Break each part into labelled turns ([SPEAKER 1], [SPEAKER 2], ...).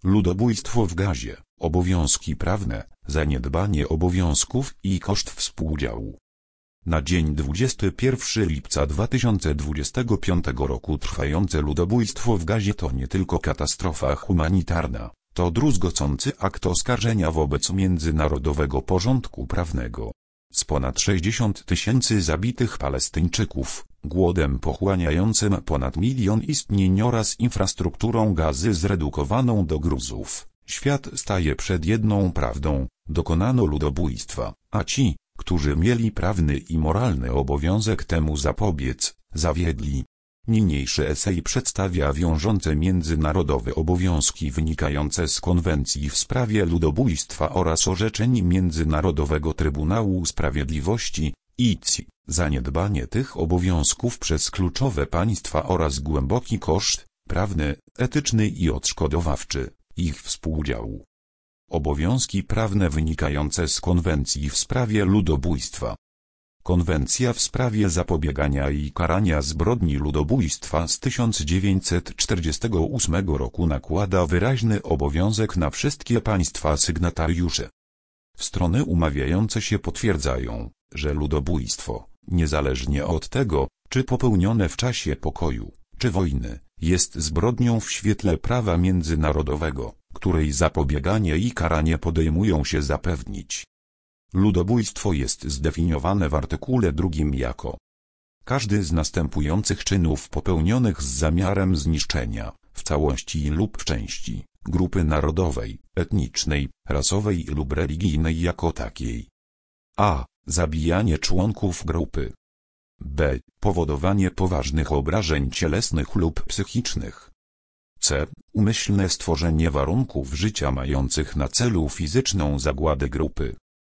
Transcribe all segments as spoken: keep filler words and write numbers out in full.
[SPEAKER 1] Ludobójstwo w gazie, obowiązki prawne, zaniedbanie obowiązków i koszt współudziału. Na dzień dwudziestego pierwszego lipca dwa tysiące dwudziestego piątego roku trwające ludobójstwo w gazie to nie tylko katastrofa humanitarna, to druzgocący akt oskarżenia wobec międzynarodowego porządku prawnego. Z ponad sześćdziesiąt tysięcy zabitych Palestyńczyków, głodem pochłaniającym ponad milion istnień oraz infrastrukturą gazy zredukowaną do gruzów, świat staje przed jedną prawdą: dokonano ludobójstwa, a ci, którzy mieli prawny i moralny obowiązek temu zapobiec, zawiedli. Niniejszy esej przedstawia wiążące międzynarodowe obowiązki wynikające z konwencji w sprawie ludobójstwa oraz orzeczeń Międzynarodowego Trybunału Sprawiedliwości, I C I, zaniedbanie tych obowiązków przez kluczowe państwa oraz głęboki koszt prawny, etyczny i odszkodowawczy ich współudziału. Obowiązki prawne wynikające z konwencji w sprawie ludobójstwa. Konwencja w sprawie zapobiegania i karania zbrodni ludobójstwa z tysiąc dziewięćset czterdziestego ósmego roku nakłada wyraźny obowiązek na wszystkie państwa sygnatariusze. Strony umawiające się potwierdzają, że ludobójstwo, niezależnie od tego, czy popełnione w czasie pokoju, czy wojny, jest zbrodnią w świetle prawa międzynarodowego, której zapobieganie i karanie podejmują się zapewnić. Ludobójstwo jest zdefiniowane w artykule drugim jako każdy z następujących czynów popełnionych z zamiarem zniszczenia, w całości lub w części, grupy narodowej, etnicznej, rasowej lub religijnej jako takiej. A. Zabijanie członków grupy. B. Powodowanie poważnych obrażeń cielesnych lub psychicznych. C. Umyślne stworzenie warunków życia mających na celu fizyczną zagładę grupy.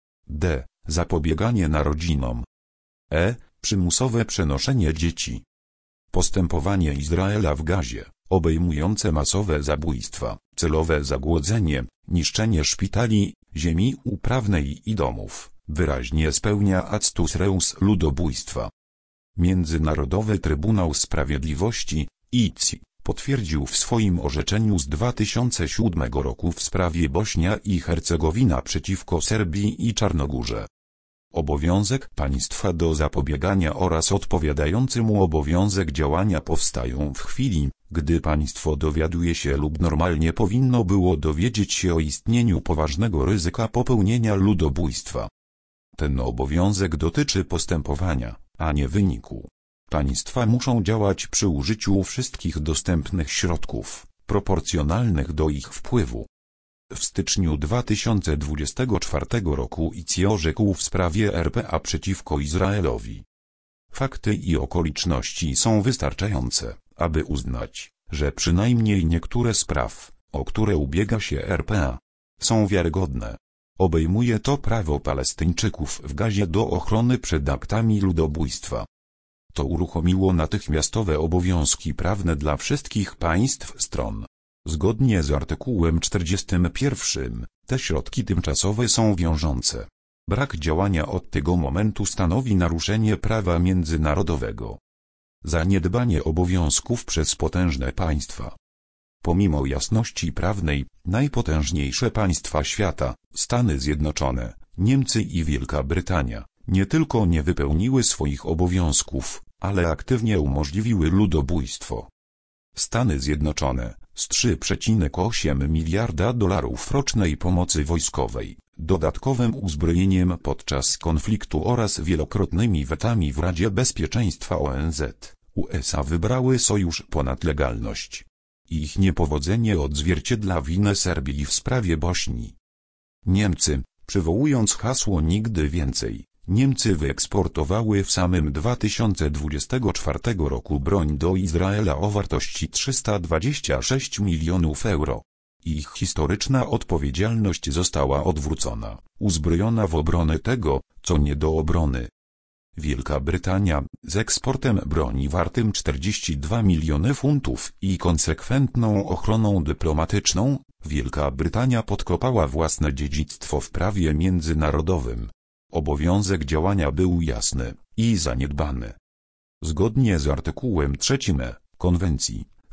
[SPEAKER 1] D. Zapobieganie narodzinom. E. Przymusowe przenoszenie dzieci. Postępowanie Izraela w Gazie, obejmujące masowe zabójstwa, celowe zagłodzenie, niszczenie szpitali, ziemi uprawnej i domów, wyraźnie spełnia actus reus ludobójstwa. Międzynarodowy Trybunał Sprawiedliwości, I C I, potwierdził w swoim orzeczeniu z dwa tysiące siódmego roku w sprawie Bośnia i Hercegowina przeciwko Serbii i Czarnogórze. Obowiązek państwa do zapobiegania oraz odpowiadający mu obowiązek działania powstają w chwili, gdy państwo dowiaduje się lub normalnie powinno było dowiedzieć się o istnieniu poważnego ryzyka popełnienia ludobójstwa. Ten obowiązek dotyczy postępowania, a nie wyniku. Państwa muszą działać przy użyciu wszystkich dostępnych środków, proporcjonalnych do ich wpływu. W styczniu dwa tysiące dwudziestego czwartego roku I C I orzekł w sprawie R P A przeciwko Izraelowi. Fakty i okoliczności są wystarczające, aby uznać, że przynajmniej niektóre z praw, o które ubiega się R P A, są wiarygodne. Obejmuje to prawo Palestyńczyków w Gazie do ochrony przed aktami ludobójstwa. To uruchomiło natychmiastowe obowiązki prawne dla wszystkich państw stron. Zgodnie z artykułem czterdziestym pierwszym, te środki tymczasowe są wiążące. Brak działania od tego momentu stanowi naruszenie prawa międzynarodowego. Zaniedbanie obowiązków przez potężne państwa. Pomimo jasności prawnej, najpotężniejsze państwa świata, Stany Zjednoczone, Niemcy i Wielka Brytania, nie tylko nie wypełniły swoich obowiązków, ale aktywnie umożliwiły ludobójstwo. Stany Zjednoczone, z trzy przecinek osiem miliarda dolarów rocznej pomocy wojskowej, dodatkowym uzbrojeniem podczas konfliktu oraz wielokrotnymi wetami w Radzie Bezpieczeństwa O N Z, U S A wybrały sojusz ponad legalność. Ich niepowodzenie odzwierciedla winę Serbii w sprawie Bośni. Niemcy, przywołując hasło nigdy więcej, Niemcy wyeksportowały w samym dwa tysiące dwudziestego czwartego roku broń do Izraela o wartości trzysta dwadzieścia sześć milionów euro. Ich historyczna odpowiedzialność została odwrócona, uzbrojona w obronę tego, co nie do obrony. Wielka Brytania, z eksportem broni wartym czterdzieści dwa miliony funtów i konsekwentną ochroną dyplomatyczną, Wielka Brytania podkopała własne dziedzictwo w prawie międzynarodowym. Obowiązek działania był jasny i zaniedbany. Zgodnie z artykułem trzecim konwencji,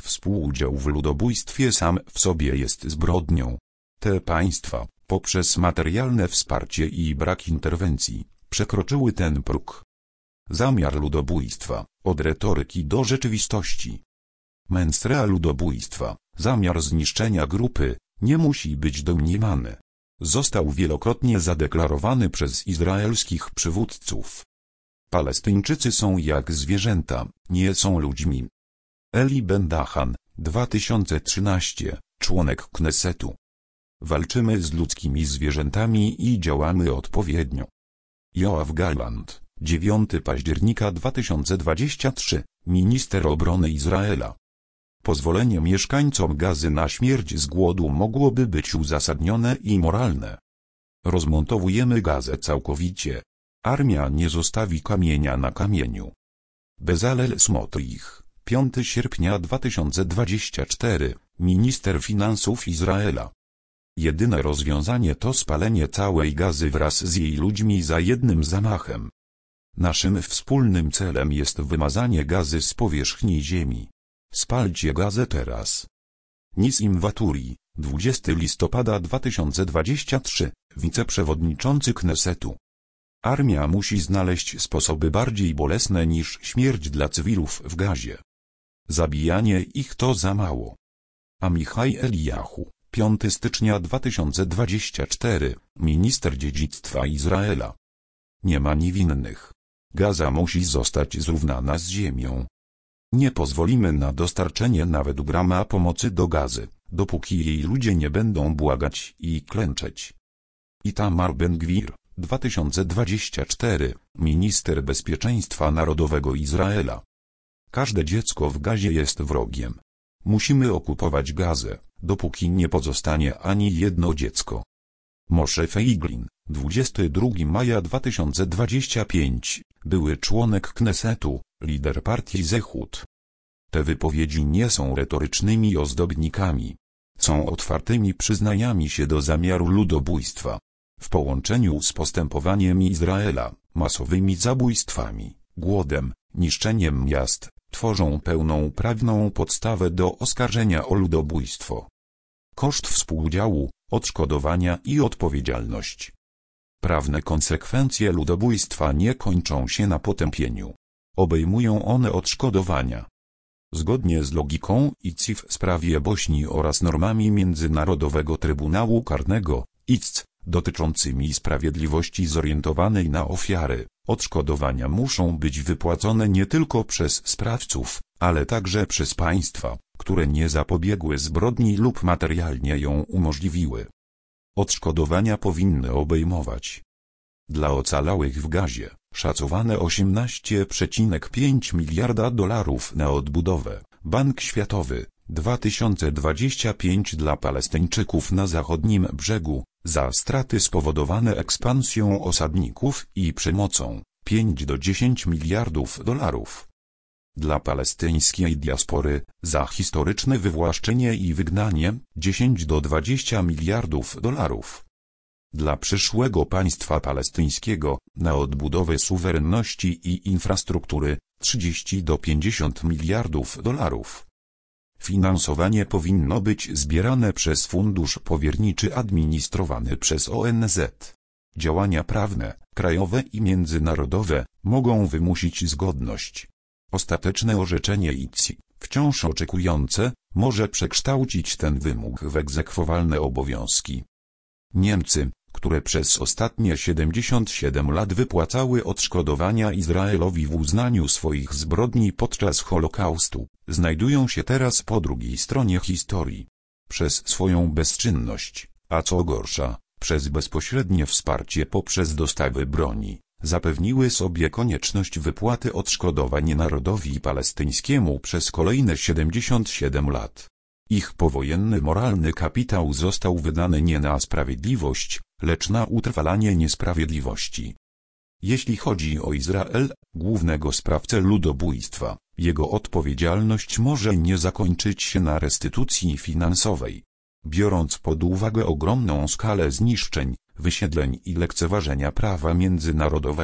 [SPEAKER 1] Współudział w ludobójstwie sam w sobie jest zbrodnią. Te państwa, poprzez materialne wsparcie i brak interwencji, przekroczyły ten próg. Zamiar ludobójstwa, od retoryki do rzeczywistości. Mensrea ludobójstwa, zamiar zniszczenia grupy, nie musi być domniemany. Został wielokrotnie zadeklarowany przez izraelskich przywódców. Palestyńczycy są jak zwierzęta, nie są ludźmi. Eli Ben-Dahan, dwa tysiące trzynaście, członek Knesetu. Walczymy z ludzkimi zwierzętami i działamy odpowiednio. Joav Gallant, dziewiątego października dwa tysiące dwudziestego trzeciego, minister obrony Izraela. Pozwolenie mieszkańcom Gazy na śmierć z głodu mogłoby być uzasadnione i moralne. Rozmontowujemy Gazę całkowicie. Armia nie zostawi kamienia na kamieniu. Bezalel Smotrich, piątego sierpnia dwa tysiące dwudziestego czwartego, minister finansów Izraela. Jedyne rozwiązanie to spalenie całej Gazy wraz z jej ludźmi za jednym zamachem. Naszym wspólnym celem jest wymazanie Gazy z powierzchni ziemi. Spalcie Gazę teraz. Nisim Waturi, dwudziestego listopada dwa tysiące dwudziestego trzeciego, wiceprzewodniczący Knesetu. Armia musi znaleźć sposoby bardziej bolesne niż śmierć dla cywilów w Gazie. Zabijanie ich to za mało. Amichaj Eliahu, piątego stycznia dwa tysiące dwudziestego czwartego, minister dziedzictwa Izraela. Nie ma niewinnych. Gaza musi zostać zrównana z ziemią. Nie pozwolimy na dostarczenie nawet grama pomocy do Gazy, dopóki jej ludzie nie będą błagać i klęczeć. Itamar Ben-Gvir, dwa tysiące dwudziesty czwarty, minister bezpieczeństwa narodowego Izraela. Każde dziecko w Gazie jest wrogiem. Musimy okupować Gazę, dopóki nie pozostanie ani jedno dziecko. Moshe Feiglin, dwudziestego drugiego maja dwa tysiące dwudziestego piątego, były członek Knesetu, lider partii Zechut. Te wypowiedzi nie są retorycznymi ozdobnikami. Są otwartymi przyznaniami się do zamiaru ludobójstwa. W połączeniu z postępowaniem Izraela, masowymi zabójstwami, głodem, niszczeniem miast, tworzą pełną prawną podstawę do oskarżenia o ludobójstwo. Koszt współudziału, odszkodowania i odpowiedzialność. Prawne konsekwencje ludobójstwa nie kończą się na potępieniu. Obejmują one odszkodowania. Zgodnie z logiką I C I w sprawie Bośni oraz normami Międzynarodowego Trybunału Karnego, I C C, dotyczącymi sprawiedliwości zorientowanej na ofiary, odszkodowania muszą być wypłacone nie tylko przez sprawców, ale także przez państwa, które nie zapobiegły zbrodni lub materialnie ją umożliwiły. Odszkodowania powinny obejmować dla ocalałych w Gazie, szacowane osiemnaście przecinek pięć miliarda dolarów na odbudowę, Bank Światowy, dwa tysiące dwudziesty piąty dla Palestyńczyków na zachodnim brzegu, za straty spowodowane ekspansją osadników i przemocą, pięć do dziesięciu miliardów dolarów. Dla palestyńskiej diaspory, za historyczne wywłaszczenie i wygnanie, dziesięć do dwudziestu miliardów dolarów. Dla przyszłego państwa palestyńskiego, na odbudowę suwerenności i infrastruktury, trzydzieści do pięćdziesięciu miliardów dolarów. Finansowanie powinno być zbierane przez Fundusz Powierniczy administrowany przez O N Z. Działania prawne, krajowe i międzynarodowe, mogą wymusić zgodność. Ostateczne orzeczenie I C I, wciąż oczekujące, może przekształcić ten wymóg w egzekwowalne obowiązki. Niemcy, które przez ostatnie siedemdziesiąt siedem lat wypłacały odszkodowania Izraelowi w uznaniu swoich zbrodni podczas Holokaustu, znajdują się teraz po drugiej stronie historii. Przez swoją bezczynność, a co gorsza, przez bezpośrednie wsparcie poprzez dostawy broni, zapewniły sobie konieczność wypłaty odszkodowań narodowi palestyńskiemu przez kolejne siedemdziesiąt siedem lat. Ich powojenny moralny kapitał został wydany nie na sprawiedliwość, lecz na utrwalanie niesprawiedliwości. Jeśli chodzi o Izrael, głównego sprawcę ludobójstwa, jego odpowiedzialność może nie zakończyć się na restytucji finansowej. Biorąc pod uwagę ogromną skalę zniszczeń, wysiedleń i lekceważenia prawa międzynarodowego,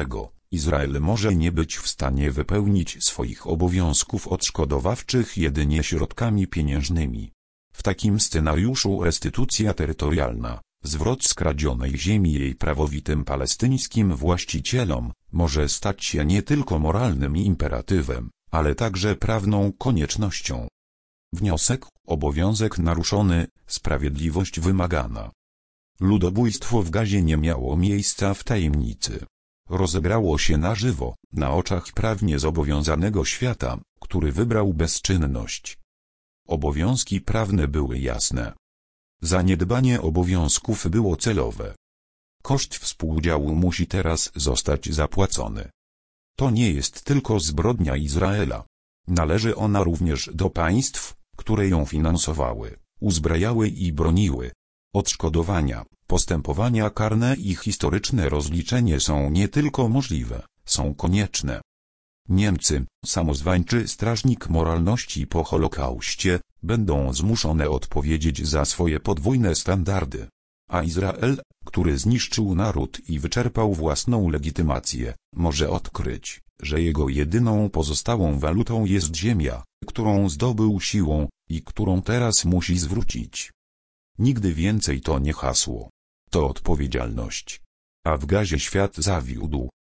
[SPEAKER 1] Izrael może nie być w stanie wypełnić swoich obowiązków odszkodowawczych jedynie środkami pieniężnymi. W takim scenariuszu restytucja terytorialna, zwrot skradzionej ziemi jej prawowitym palestyńskim właścicielom, może stać się nie tylko moralnym imperatywem, ale także prawną koniecznością. Wniosek, obowiązek naruszony, sprawiedliwość wymagana. Ludobójstwo w Gazie nie miało miejsca w tajemnicy. Rozegrało się na żywo, na oczach prawnie zobowiązanego świata, który wybrał bezczynność. Obowiązki prawne były jasne. Zaniedbanie obowiązków było celowe. Koszt współdziału musi teraz zostać zapłacony. To nie jest tylko zbrodnia Izraela. Należy ona również do państw, które ją finansowały, uzbrajały i broniły. Odszkodowania, postępowania karne i historyczne rozliczenie są nie tylko możliwe, są konieczne. Niemcy, samozwańczy strażnik moralności po Holokauście, będą zmuszone odpowiedzieć za swoje podwójne standardy. A Izrael, który zniszczył naród i wyczerpał własną legitymację, może odkryć, że jego jedyną pozostałą walutą jest ziemia, którą zdobył siłą i którą teraz musi zwrócić. Nigdy więcej to nie hasło. To odpowiedzialność. A w Gazie świat zawiódł.